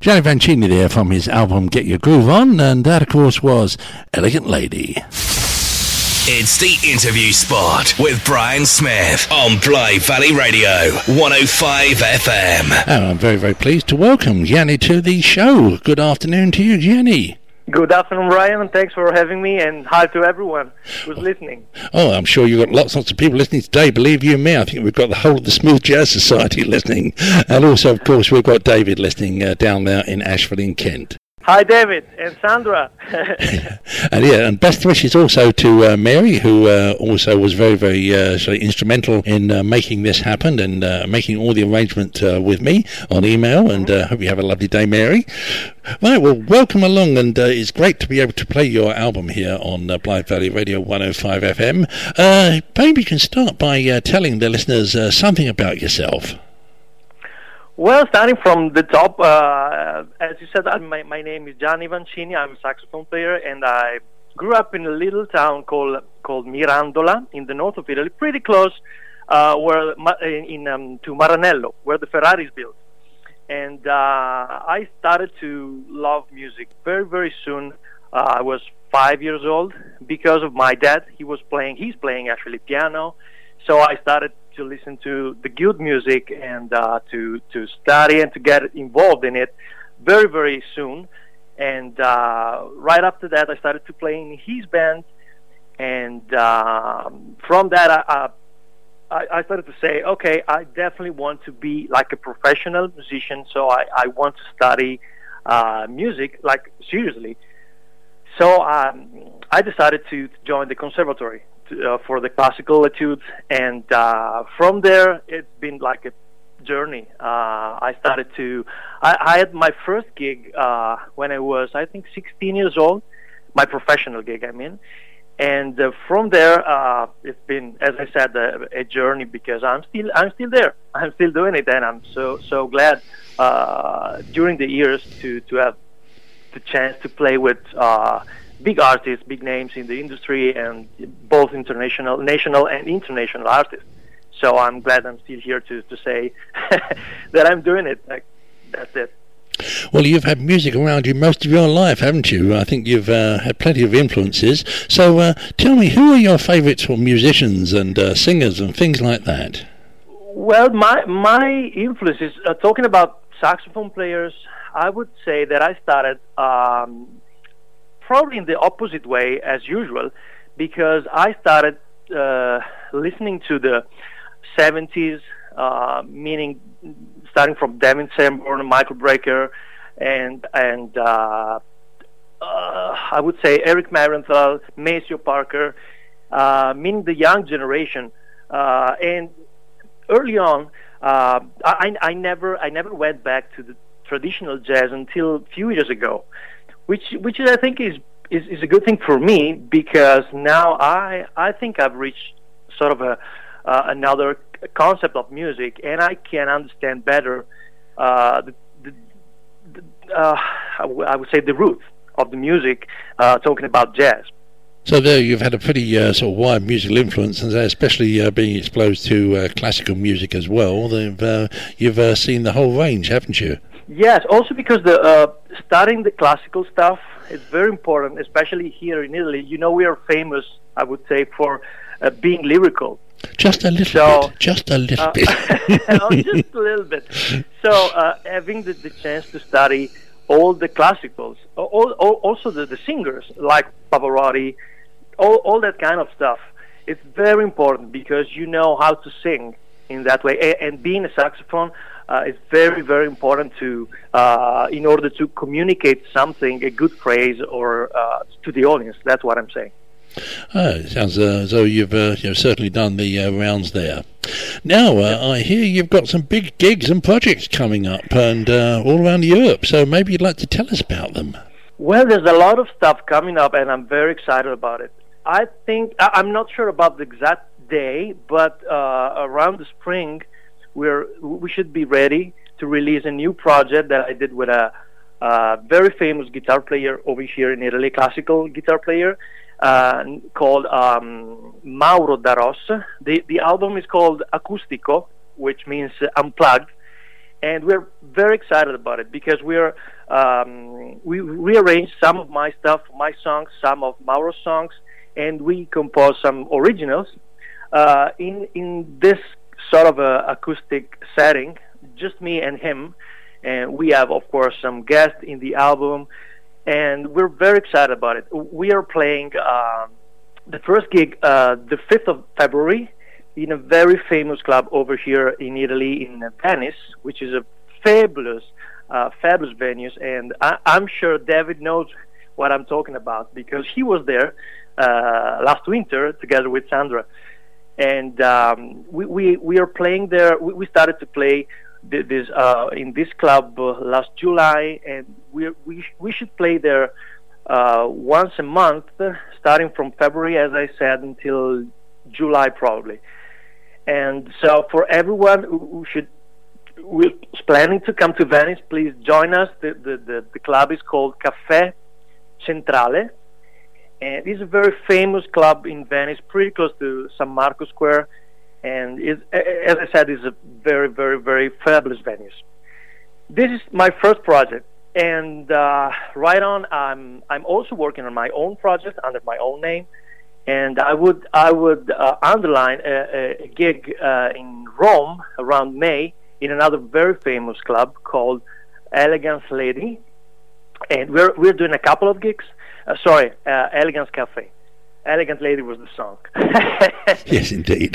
Gianni Vancini there from his album Get Your Groove On, and that of course was Elegant Lady. It's the interview spot with Brian Smith on Blythe Valley Radio 105 FM. And I'm very, very pleased to welcome Gianni to the show. Good afternoon to you, Gianni. Good afternoon, Ryan, and thanks for having me, and hi to everyone who's listening. Oh, I'm sure you've got lots of people listening today, believe you me. I think we've got the whole of the Smooth Jazz Society listening. And also, of course, we've got David listening down there in Ashford in Kent. Hi, David and Sandra. And best wishes also to Mary, who also was very, very sort of instrumental in making this happen and making all the arrangement with me on email. And hope you have a lovely day, Mary. Right, well, welcome along, and it's great to be able to play your album here on Blythe Valley Radio 105 FM. Maybe you can start by telling the listeners something about yourself. Well, starting from the top, as you said, my name is Gianni Vancini. I'm a saxophone player, and I grew up in a little town called Mirandola in the north of Italy, pretty close to Maranello, where the Ferrari is built. And I started to love music very, very soon. I was 5 years old because of my dad. He's playing actually piano. So I started to listen to the good music and to study and to get involved in it very, very soon. And right after that, I started to play in his band. And from that, I started to say, okay, I definitely want to be like a professional musician. So I want to study music, like seriously. So I decided to join the conservatory for the classical etudes, and from there it's been like a journey. I had my first gig when I was, I think, 16 years old, my professional gig, I mean. And from there, it's been, as I said, a journey, because I'm still there. I'm still doing it, and I'm so glad during the years to have the chance to play with big artists, big names in the industry, and both national and international artists. So I'm glad I'm still here to say that I'm doing it. Like, that's it. Well, you've had music around you most of your life, haven't you? I think you've had plenty of influences. So tell me, who are your favourites for musicians and singers and things like that? Well, my influences, talking about saxophone players, I would say that I started probably in the opposite way as usual, because I started listening to the 70s, meaning starting from Devin Sanborn, Michael Brecker, and I would say Eric Marienthal, Maceo Parker, meaning the young generation. And early on, I never went back to the traditional jazz until a few years ago, which I think is a good thing for me, because now I think I've reached sort of another concept of music, and I can understand better I would say the roots of the music, talking about jazz. So there you've had a pretty sort of wide musical influence, and especially being exposed to classical music as well. You've seen the whole range, haven't you? Yes, also because studying the classical stuff is very important, especially here in Italy. You know, we are famous, I would say, for being lyrical. Just a little bit. Just a little bit. Just a little bit. So having the chance to study all the classicals, also the singers like Pavarotti, all that kind of stuff, it's very important, because you know how to sing in that way. And being a saxophone is very, very important to in order to communicate something, a good phrase, or to the audience. That's what I'm saying. It sounds as though you've certainly done the rounds there. Now, I hear you've got some big gigs and projects coming up and all around Europe, so maybe you'd like to tell us about them. Well, there's a lot of stuff coming up, and I'm very excited about it. I think, I'm not sure about the exact day, but around the spring, we should be ready to release a new project that I did with a very famous guitar player over here in Italy, classical guitar player, called Mauro Da Ros. The album is called Acustico, which means unplugged, and we're very excited about it because we rearranged some of my stuff, my songs, some of Mauro's songs, and we composed some originals in this sort of a acoustic setting, just me and him. And we have, of course, some guests in the album, and we're very excited about it. We are playing the first gig the 5th of February in a very famous club over here in Italy, in Venice, which is a fabulous venues. And I'm sure David knows what I'm talking about because he was there last winter together with Sandra. And we are playing there. We started to play this in this club last July, and we should play there once a month, starting from February, as I said, until July probably. And so for everyone who is planning to come to Venice, please join us. The club is called Caffè Centrale, and it's a very famous club in Venice, pretty close to San Marco Square. And as I said, it's a very, very, very fabulous venue. This is my first project, and right on, I'm also working on my own project under my own name, and I would underline a gig in Rome around May in another very famous club called Elegance Lady, and we're doing a couple of gigs. Elegance Cafe. Elegant Lady was the song. Yes, indeed.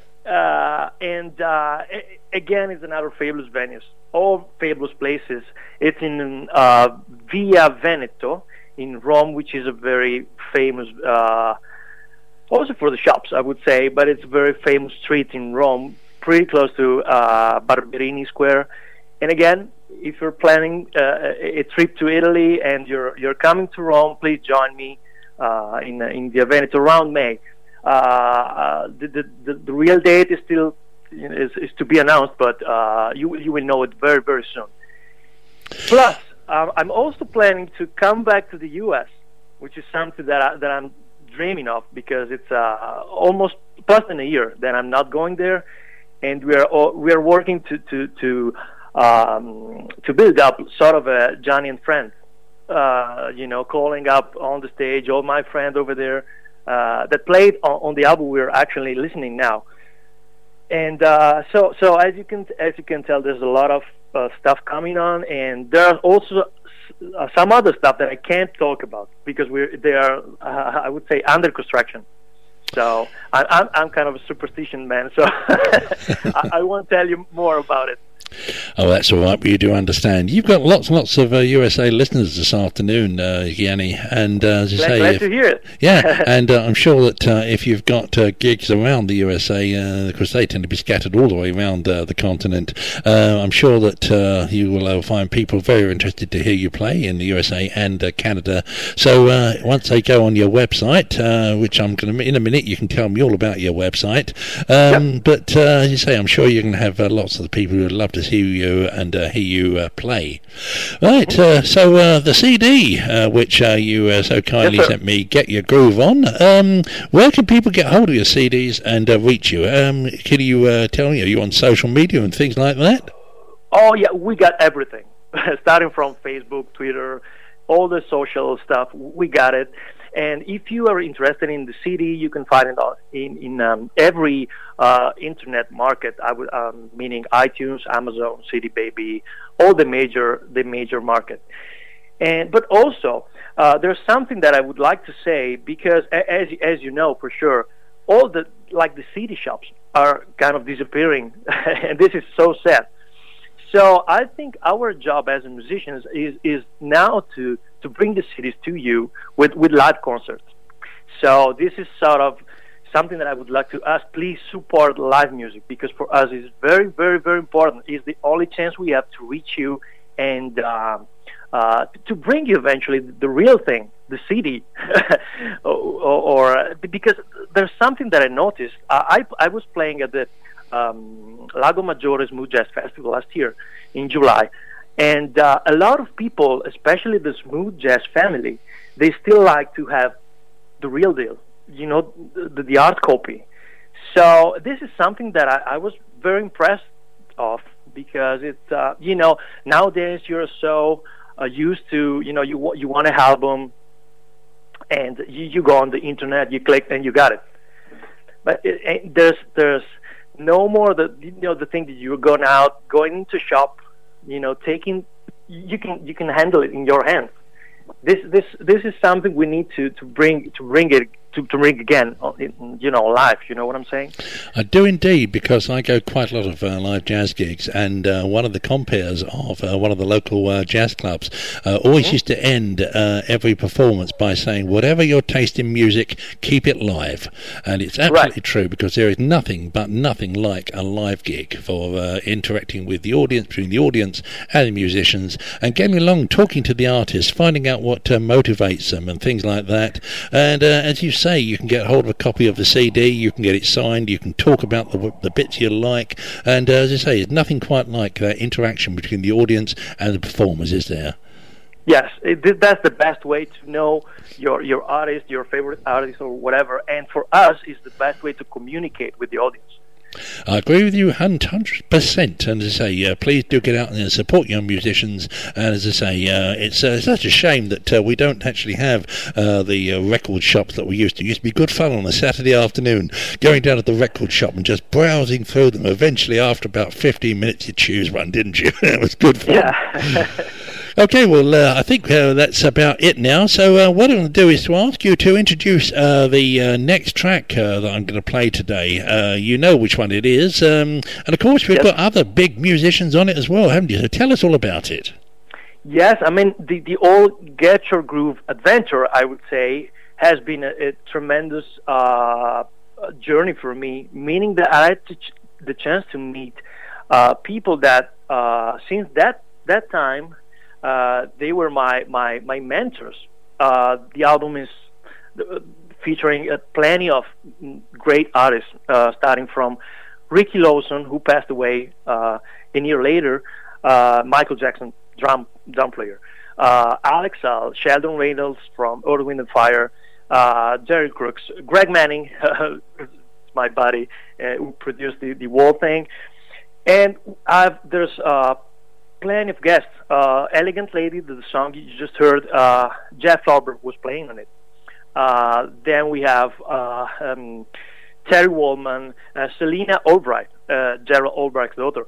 Again, it's another fabulous venues, all fabulous places. It's in Via Veneto in Rome, which is a very famous, also for the shops, I would say, but it's a very famous street in Rome, pretty close to Barberini Square. And again, if you're planning a trip to Italy and you're coming to Rome, please join me in Via Veneto around May. The real date is still is to be announced, but you will know it very, very soon. Plus, I'm also planning to come back to the U.S., which is something that I'm dreaming of because it's almost plus than a year that I'm not going there, and we are working to build up sort of a Johnny and Friends, calling up on the stage all my friends over there. That played on the album we're actually listening now, and so as you can tell, there's a lot of stuff coming on, and there are also some other stuff that I can't talk about because they are I would say under construction. So I'm kind of a superstition man, so I won't tell you more about it. Oh, that's all right, but you do understand. You've got lots and lots of USA listeners this afternoon, Gianni, and as you say... Glad to hear it. Yeah, and I'm sure that if you've got gigs around the USA, because they tend to be scattered all the way around the continent, I'm sure that you will find people very interested to hear you play in the USA and Canada. So once they go on your website, which I'm going to... In a minute, you can tell me all about your website. Yep. But as you say, I'm sure you're going to have lots of the people who would love to hear you and hear you play. Right, so the CD, which you so kindly sent me, Get Your Groove On, where can people get hold of your CDs and reach you? Can you tell me, are you on social media and things like that? Oh, yeah, we got everything. Starting from Facebook, Twitter, all the social stuff, we got it. And if you are interested in the CD, you can find it in every internet market. Meaning iTunes, Amazon, CD Baby, all the major market. But also, there's something that I would like to say because, as you know for sure, all the CD shops are kind of disappearing, and this is so sad. So I think our job as musicians is now to bring the CDs to you with live concerts. So this is sort of something that I would like to ask. Please support live music because for us it's very, very, very important. It's the only chance we have to reach you and to bring you eventually the real thing, the CD. or because there's something that I noticed. I was playing at the Lago Maggiore Smooth Jazz Festival last year in July. And a lot of people, especially the smooth jazz family, they still like to have the real deal, the hard copy. So this is something that I was very impressed of because it's nowadays you're so used to you want an album, and you go on the internet, you click, and you got it. But there's no more the thing that you're going into shop, taking, you can handle it in your hands. This is something we need to bring again, live. You know what I'm saying? I do indeed, because I go quite a lot of live jazz gigs, and one of the compares of one of the local jazz clubs always used to end every performance by saying, whatever your taste in music, keep it live. And it's absolutely true, because there is nothing like a live gig for interacting with the audience, between the audience and the musicians, and getting along, talking to the artists, finding out what motivates them and things like that. And as you say, you can get hold of a copy of the CD, you can get it signed, you can talk about the bits you like, and as I say, there's nothing quite like that interaction between the audience and the performers, is there? Yes, that's the best way to know your artist, your favorite artist or whatever, and for us, it's the best way to communicate with the audience. I agree with you 100%, and as I say, please do get out and support young musicians. And as I say, it's such a shame that we don't actually have the record shops that we used to. It used to be good fun on a Saturday afternoon, going down to the record shop and just browsing through them. Eventually, after about 15 minutes, you choose one, didn't you? It was good fun. Yeah. Okay, well, I think that's about it now. So what I'm going to do is to ask you to introduce the next track that I'm going to play today. You know which one it is. And, of course, we've got other big musicians on it as well, haven't you? So tell us all about it. Yes, I mean, the old Get Your Groove adventure, I would say, has been a tremendous journey for me, meaning that I had the chance to meet people that, since that time, they were my mentors. The album is featuring plenty of great artists, starting from Ricky Lawson, who passed away a year later, Michael Jackson, drum player, Alex Al, Sheldon Reynolds from Earth, Wind & Fire, Jerry Crooks, Greg Manning, my buddy, who produced the whole thing, and there's plenty of guests. Elegant Lady, the song you just heard, Jeff Lorber was playing on it. Then we have Terry Wallman, Selena Albright, Gerald Albright's daughter,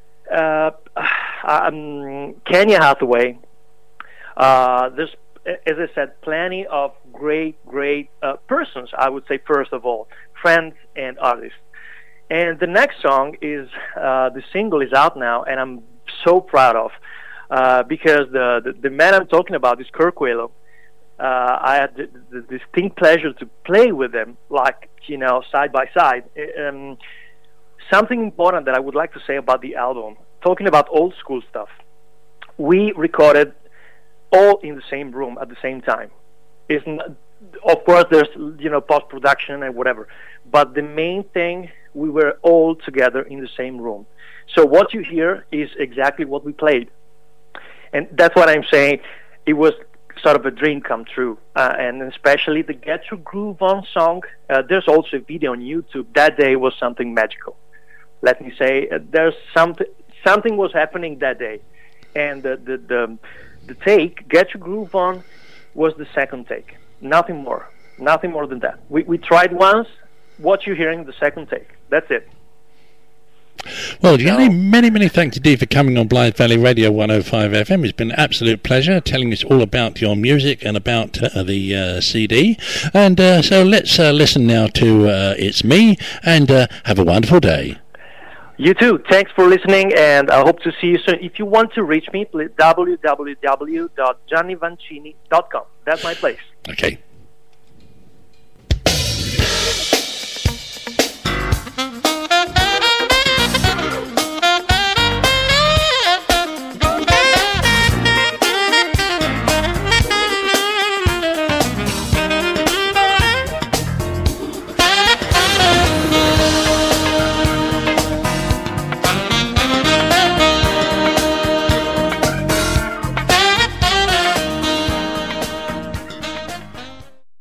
Kenya Hathaway. There's, as I said, plenty of great persons, I would say, first of all, friends and artists. And the next song is, the single is out now, and I'm so proud of, because the man I'm talking about is Kirk Whalum. I had the distinct pleasure to play with them, side by side. Something important that I would like to say about the album, talking about old school stuff, we recorded all in the same room at the same time. Of course, there's post-production and whatever, but the main thing, we were all together in the same room. So what you hear is exactly what we played. And that's what I'm saying. It was sort of a dream come true. And especially the Get Your Groove On song. There's also a video on YouTube. That day was something magical. Let me say, there's something was happening that day. And the take, Get Your Groove On, was the second take. Nothing more than that. We tried once. What you're hearing, the second take. That's it. Well, Gianni, many thanks indeed for coming on Blythe Valley Radio 105 FM. It's been an absolute pleasure telling us all about your music and about the CD. And so let's listen now to It's Me, and have a wonderful day. You too. Thanks for listening, and I hope to see you soon. If you want to reach me, please www.giannivancini.com. That's my place. Okay.